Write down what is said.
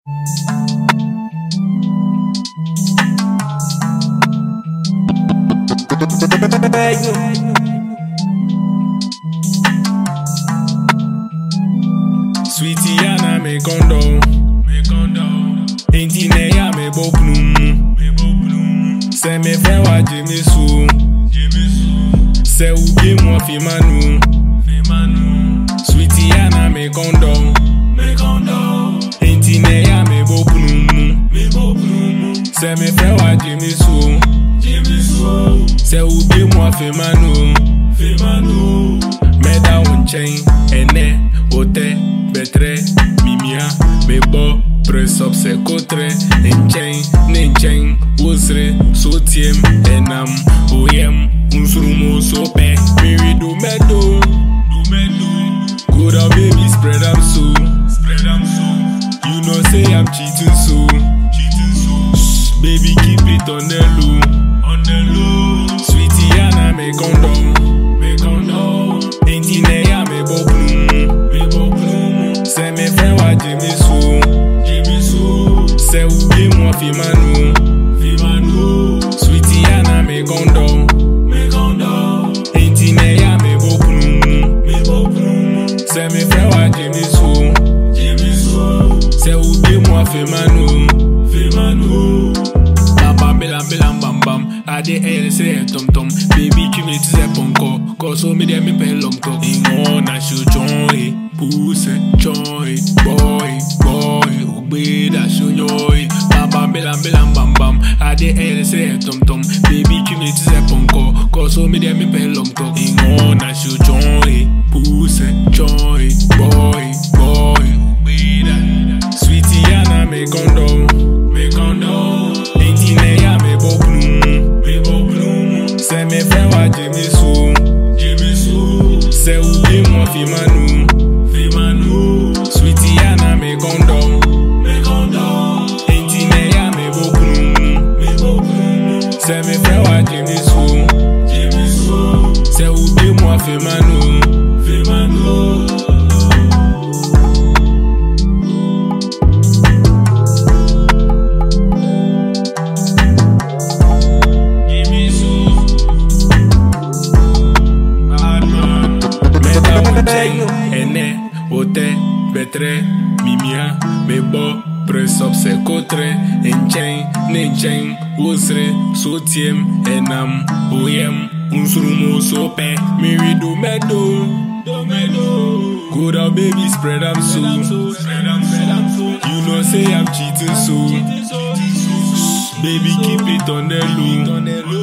Sweetie Anna me kondo, Inti ne ya me boplum. Se me fe wa Jimmy Sue, se ubi mo fi manu. Sweetie Anna me kondo, Inti ne ya me boplum. Se me fe wa Jimmy Sue, se ubi mo fi manu. Meda un chain, ene, ote, betre, mimia, me bo, press up se kotre, nen chain, wosre, sotiem, enam, oyem, unsurumo sope, miri do medo, good on baby, spread am so, you know say I'm cheating so, baby keep it on the low, sweetie Anna me kondo. Inti ne ya me boplum. Se me fe wa Jimmy Sue, se ubi mo fi manu. Sweetie Anna me kondo. Inti ne ya me boplum. Se me fe wa Jimmy Sue, se ubi mo fi manu. Bam bam, I de air say tom tom. Baby kimi ti se ponko, cause me dem me pe long talk. Ingo na show joy, pussy joy, boy, ugbe da show joy. Bam bam, I de air say tom tom. Baby kimi ti se ponko, cause me dem me pe long talk. Ingo na show joy, pussy joy, boy, ugbe da. Sweetie Anna me kondo. Inti ne ya me boplum. Se me fe wa Jimmy Sue, se ubi mo fi manu. Sweetie Anna me kondo. Inti ne ya me boplum. Se me fe wa Jimmy Sue, se ubi mo fi manu. Ene, ote, betre, mimia, me bo, press up se kotre, nen chain, wosre, sotiem, enam, oyem, unsurumo sope, miri do medo, good on baby, spread am so, you know say I'm cheating so, baby keep it on the low.